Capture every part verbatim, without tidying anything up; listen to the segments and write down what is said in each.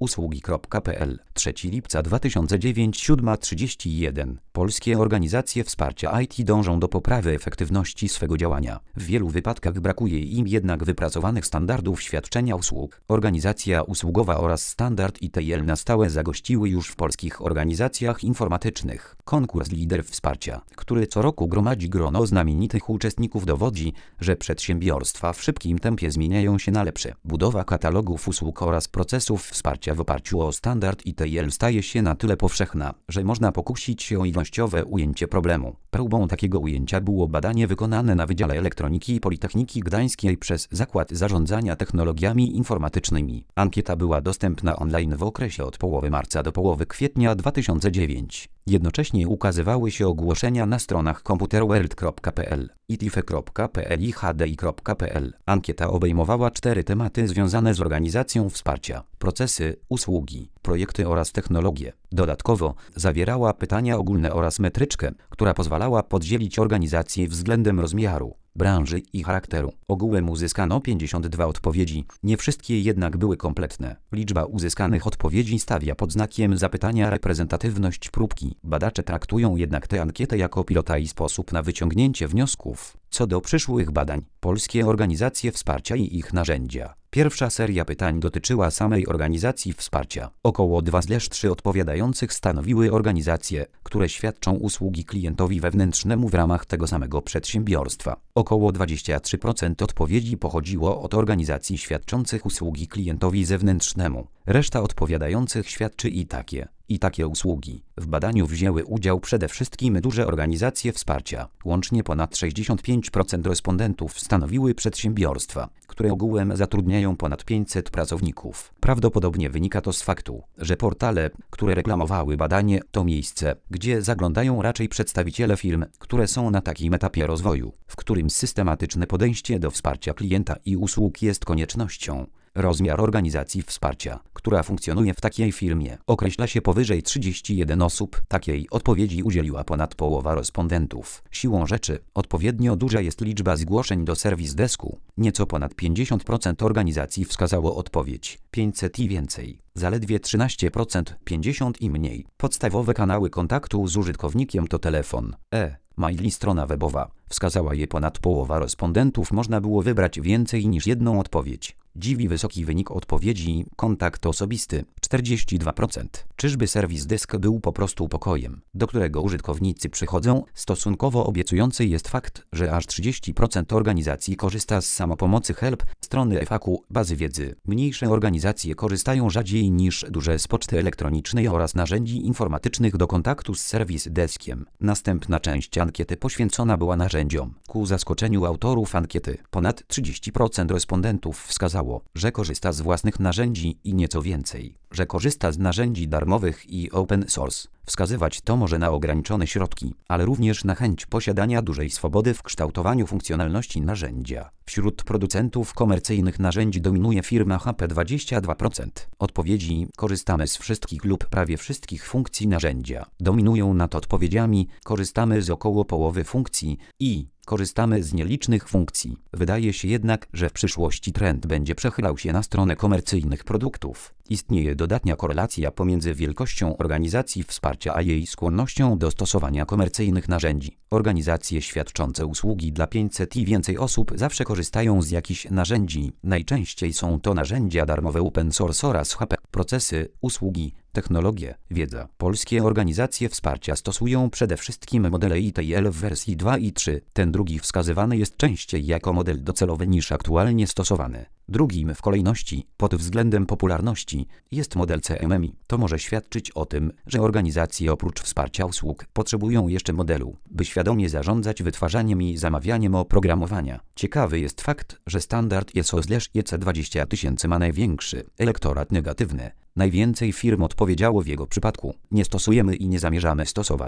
usługi kropka p l, trzeciego lipca dwa tysiące dziewiątego, siódma trzydzieści jeden. Polskie organizacje wsparcia I T dążą do poprawy efektywności swego działania. W wielu wypadkach brakuje im jednak wypracowanych standardów świadczenia usług. Organizacja usługowa oraz standard I T I L na stałe zagościły już w polskich organizacjach informatycznych. Konkurs Lider Wsparcia, który co roku gromadzi grono znamienitych uczestników, dowodzi, że przedsiębiorstwa w szybkim tempie zmieniają się na lepsze. Budowa katalogów usług oraz procesów wsparcia w oparciu o standard I T I L staje się na tyle powszechna, że można pokusić się o ilościowe ujęcie problemu. Próbą takiego ujęcia było badanie wykonane na Wydziale Elektroniki Politechniki Gdańskiej przez Zakład Zarządzania Technologiami Informatycznymi. Ankieta była dostępna online w okresie od połowy marca do połowy kwietnia dwa tysiące dziewiątego. Jednocześnie ukazywały się ogłoszenia na stronach komputerworld kropka p l, i t i f e kropka p l i h d i kropka p l. Ankieta obejmowała cztery tematy związane z organizacją wsparcia: procesy, usługi, projekty oraz technologie. Dodatkowo zawierała pytania ogólne oraz metryczkę, która pozwalała podzielić organizację względem rozmiaru, branży i charakteru. Ogółem uzyskano pięćdziesiąt dwie odpowiedzi, nie wszystkie jednak były kompletne. Liczba uzyskanych odpowiedzi stawia pod znakiem zapytania reprezentatywność próbki. Badacze traktują jednak tę ankietę jako pilota i sposób na wyciągnięcie wniosków co do przyszłych badań. Polskie organizacje wsparcia i ich narzędzia. Pierwsza seria pytań dotyczyła samej organizacji wsparcia. Około dwa do trzech odpowiadających stanowiły organizacje, które świadczą usługi klientowi wewnętrznemu w ramach tego samego przedsiębiorstwa. Około dwadzieścia trzy procent odpowiedzi pochodziło od organizacji świadczących usługi klientowi zewnętrznemu. Reszta odpowiadających świadczy i takie, i takie usługi. W badaniu wzięły udział przede wszystkim duże organizacje wsparcia. Łącznie ponad sześćdziesiąt pięć procent respondentów stanowiły przedsiębiorstwa, które ogółem zatrudniają ponad pięćset pracowników. Prawdopodobnie wynika to z faktu, że portale, które reklamowały badanie, to miejsce, gdzie zaglądają raczej przedstawiciele firm, które są na takim etapie rozwoju, w którym systematyczne podejście do wsparcia klienta i usług jest koniecznością. Rozmiar organizacji wsparcia, która funkcjonuje w takiej firmie, określa się powyżej trzydziestu jeden osób. Takiej odpowiedzi udzieliła ponad połowa respondentów. Siłą rzeczy, odpowiednio duża jest liczba zgłoszeń do serwis desku. Nieco ponad pięćdziesiąt procent organizacji wskazało odpowiedź pięćset i więcej. Zaledwie trzynaście procent pięćdziesiąt i mniej. Podstawowe kanały kontaktu z użytkownikiem to telefon, e-mail i strona webowa. Wskazała je ponad połowa respondentów. Można było wybrać więcej niż jedną odpowiedź. Dziwi wysoki wynik odpowiedzi kontakt osobisty czterdzieści dwa procent. Czyżby serwis desk był po prostu pokojem, do którego użytkownicy przychodzą? Stosunkowo obiecujący jest fakt, że aż trzydzieści procent organizacji korzysta z samopomocy Help, strony F A Q, bazy wiedzy. Mniejsze organizacje korzystają rzadziej niż duże z poczty elektronicznej oraz narzędzi informatycznych do kontaktu z serwis deskiem. Następna część ankiety poświęcona była narzędziom. Ku zaskoczeniu autorów ankiety ponad trzydzieści procent respondentów wskazało, że korzysta z własnych narzędzi i nieco więcej, że korzysta z narzędzi darmowych i open source. Wskazywać to może na ograniczone środki, ale również na chęć posiadania dużej swobody w kształtowaniu funkcjonalności narzędzia. Wśród producentów komercyjnych narzędzi dominuje firma H P dwadzieścia dwa procent. Odpowiedzi korzystamy z wszystkich lub prawie wszystkich funkcji narzędzia. Dominują nad odpowiedziami korzystamy z około połowy funkcji i korzystamy z nielicznych funkcji. Wydaje się jednak, że w przyszłości trend będzie przechylał się na stronę komercyjnych produktów. Istnieje dodatnia korelacja pomiędzy wielkością organizacji wsparcia a jej skłonnością do stosowania komercyjnych narzędzi. Organizacje świadczące usługi dla pięćset i więcej osób zawsze korzystają z jakichś narzędzi. Najczęściej są to narzędzia darmowe open source oraz H P. Procesy, usługi, technologie, wiedza. Polskie organizacje wsparcia stosują przede wszystkim modele I T I L w wersji dwa i trzy. Ten drugi wskazywany jest częściej jako model docelowy niż aktualnie stosowany. Drugim w kolejności, pod względem popularności, jest model C M M I. To może świadczyć o tym, że organizacje oprócz wsparcia usług potrzebują jeszcze modelu, by świadomie zarządzać wytwarzaniem i zamawianiem oprogramowania. Ciekawy jest fakt, że standard I S O/E C dwadzieścia tysięcy ma największy elektorat negatywny. Najwięcej firm odpowiedziało w jego przypadku: nie stosujemy i nie zamierzamy stosować.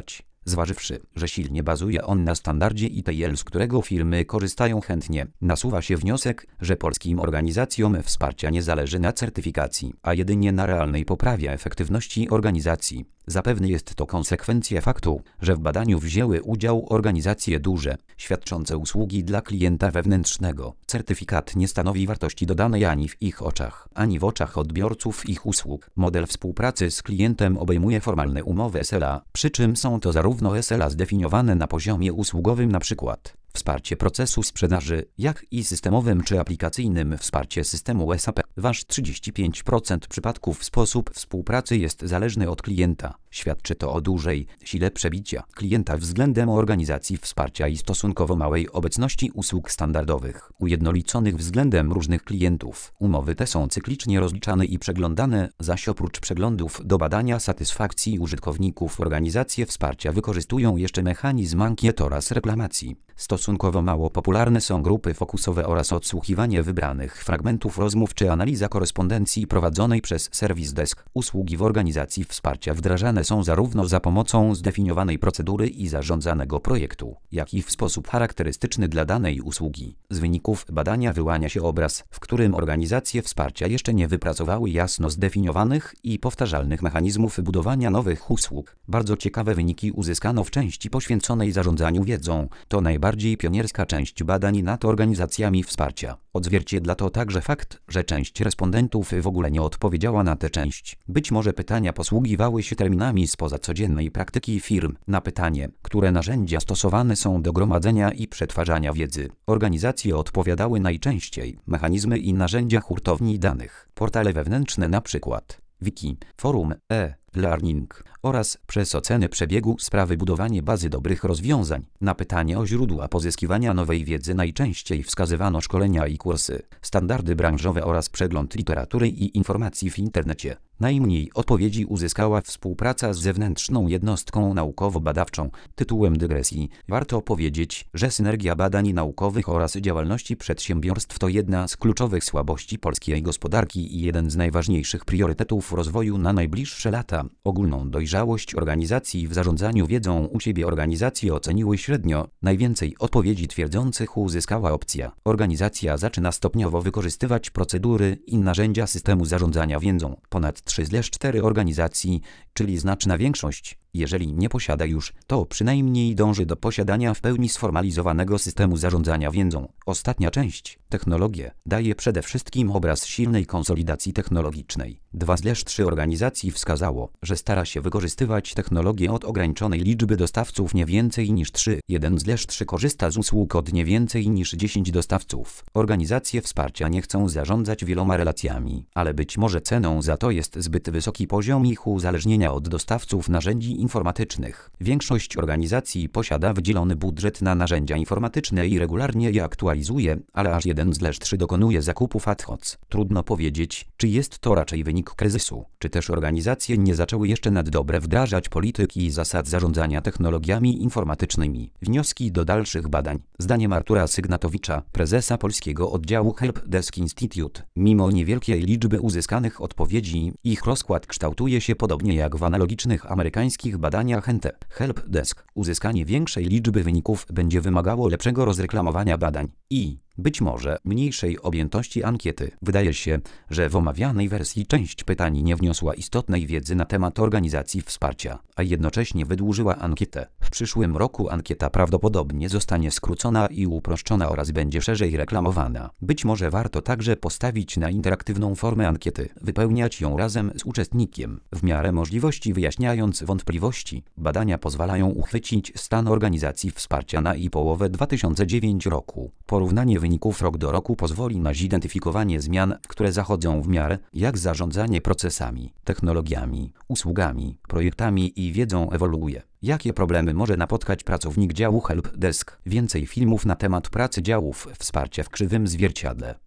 Zważywszy, że silnie bazuje on na standardzie I T L, z którego firmy korzystają chętnie, nasuwa się wniosek, że polskim organizacjom wsparcia nie zależy na certyfikacji, a jedynie na realnej poprawie efektywności organizacji. Zapewne jest to konsekwencja faktu, że w badaniu wzięły udział organizacje duże, świadczące usługi dla klienta wewnętrznego. Certyfikat nie stanowi wartości dodanej ani w ich oczach, ani w oczach odbiorców ich usług. Model współpracy z klientem obejmuje formalne umowy S L A, przy czym są to zarówno S L A zdefiniowane na poziomie usługowym, np. wsparcie procesu sprzedaży, jak i systemowym czy aplikacyjnym wsparcie systemu S A P. W aż trzydzieści pięć procent przypadków sposób współpracy jest zależny od klienta. Świadczy to o dużej sile przebicia klienta względem organizacji wsparcia i stosunkowo małej obecności usług standardowych, ujednoliconych względem różnych klientów. Umowy te są cyklicznie rozliczane i przeglądane, zaś oprócz przeglądów do badania satysfakcji użytkowników organizacje wsparcia wykorzystują jeszcze mechanizm ankiet oraz reklamacji. Stosunkowo mało popularne są grupy fokusowe oraz odsłuchiwanie wybranych fragmentów rozmów czy analiza korespondencji prowadzonej przez Service Desk. Usługi w organizacji wsparcia wdrażane są zarówno za pomocą zdefiniowanej procedury i zarządzanego projektu, jak i w sposób charakterystyczny dla danej usługi. Z wyników badania wyłania się obraz, w którym organizacje wsparcia jeszcze nie wypracowały jasno zdefiniowanych i powtarzalnych mechanizmów budowania nowych usług. Bardzo ciekawe wyniki uzyskano w części poświęconej zarządzaniu wiedzą. To najbardziej pionierska część badań nad organizacjami wsparcia. Odzwierciedla to także fakt, że część respondentów w ogóle nie odpowiedziała na tę część. Być może pytania posługiwały się terminami spoza codziennej praktyki firm. Na pytanie, które narzędzia stosowane są do gromadzenia i przetwarzania wiedzy, organizacje odpowiadały najczęściej mechanizmy i narzędzia hurtowni danych, portale wewnętrzne np. Wiki, forum, e-learning oraz przez oceny przebiegu sprawy budowanie bazy dobrych rozwiązań. Na pytanie o źródła pozyskiwania nowej wiedzy najczęściej wskazywano szkolenia i kursy, standardy branżowe oraz przegląd literatury i informacji w internecie. Najmniej odpowiedzi uzyskała współpraca z zewnętrzną jednostką naukowo-badawczą. Tytułem dygresji warto powiedzieć, że synergia badań naukowych oraz działalności przedsiębiorstw to jedna z kluczowych słabości polskiej gospodarki i jeden z najważniejszych priorytetów rozwoju na najbliższe lata. Ogólną dojrzałość organizacji w zarządzaniu wiedzą u siebie organizacje oceniły średnio. Najwięcej odpowiedzi twierdzących uzyskała opcja: organizacja zaczyna stopniowo wykorzystywać procedury i narzędzia systemu zarządzania wiedzą. Ponad trzy z czterech organizacji, czyli znaczna większość, jeżeli nie posiada już, to przynajmniej dąży do posiadania w pełni sformalizowanego systemu zarządzania wiedzą. Ostatnia część, technologie, daje przede wszystkim obraz silnej konsolidacji technologicznej. dwa z trzech organizacji wskazało, że stara się wykorzystywać technologię od ograniczonej liczby dostawców nie więcej niż trzy. jeden z trzech korzysta z usług od nie więcej niż dziesięć dostawców. Organizacje wsparcia nie chcą zarządzać wieloma relacjami, ale być może ceną za to jest zbyt wysoki poziom ich uzależnienia od dostawców narzędzi informatycznych. Większość organizacji posiada wydzielony budżet na narzędzia informatyczne i regularnie je aktualizuje, ale aż jeden z trzech dokonuje zakupów ad hoc. Trudno powiedzieć, czy jest to raczej wynik kryzysu, czy też organizacje nie zaczęły jeszcze nad dobre wdrażać polityki i zasad zarządzania technologiami informatycznymi. Wnioski do dalszych badań. Zdaniem Artura Sygnatowicza, prezesa polskiego oddziału Help Desk Institute, mimo niewielkiej liczby uzyskanych odpowiedzi, ich rozkład kształtuje się podobnie jak w analogicznych amerykańskich badaniach N T. Help Desk. Uzyskanie większej liczby wyników będzie wymagało lepszego rozreklamowania badań i być może mniejszej objętości ankiety. Wydaje się, że w omawianej wersji część pytań nie wniosła istotnej wiedzy na temat organizacji wsparcia, a jednocześnie wydłużyła ankietę. W przyszłym roku ankieta prawdopodobnie zostanie skrócona i uproszczona oraz będzie szerzej reklamowana. Być może warto także postawić na interaktywną formę ankiety, wypełniać ją razem z uczestnikiem, w miarę możliwości wyjaśniając wątpliwości. Badania pozwalają uchwycić stan organizacji wsparcia na i połowę dwa tysiące dziewiątego roku. Porównanie wyników rok do roku pozwoli na zidentyfikowanie zmian, które zachodzą w miarę jak zarządzanie procesami, technologiami, usługami, projektami i wiedzą ewoluuje. Jakie problemy może napotkać pracownik działu Help Desk? Więcej filmów na temat pracy działów wsparcia w krzywym zwierciadle.